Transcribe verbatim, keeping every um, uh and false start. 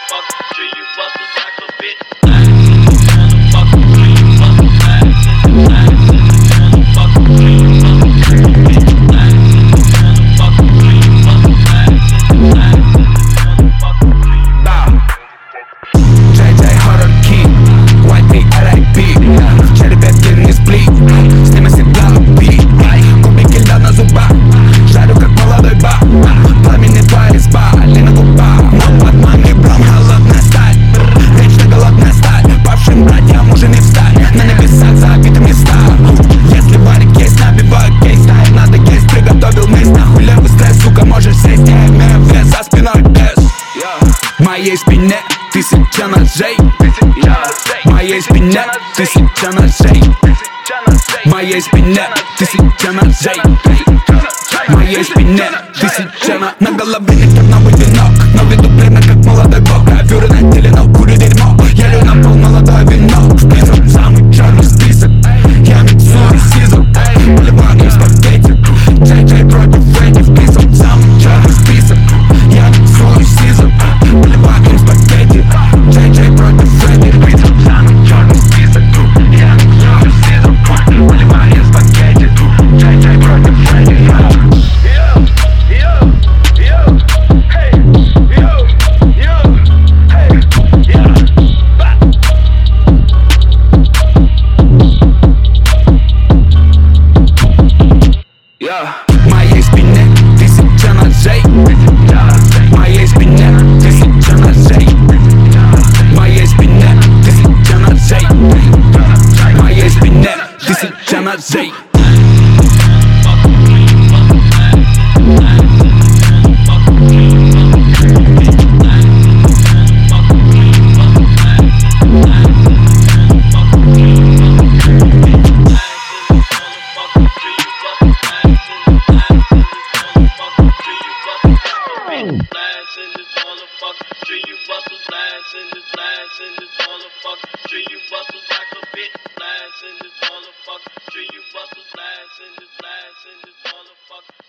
В моей спине тысяча ножей, в моей спине тысяча ножей, в моей спине тысяча ножей, в моей спине тысяча на на голове не новый венок, но веду время как молодой бог. Гравюры на теле, но курю дерьмо. Я лью на пол молодое вино. Список, самый черный список. Я миксую сизу, поливаю из пакетик. Джей-Джей против Фредди, вписан самый черный список. Я миксую сизу, поливаю из пакетик. Джей-Джей против Фредди, вписан самый черный список. Я миксую сизу, поливаю из пакетик. Джей-Джей против Фредди. В моей спине тысяча ножей, в моей спине тысяча ножей, в моей спине тысяча ножей, в моей спине тысяча ножей. Treat you bustles last in this last in this motherfucker. Treat you bustles like a bitch last in this motherfucker. Treat you bustles last in this last in this motherfucker.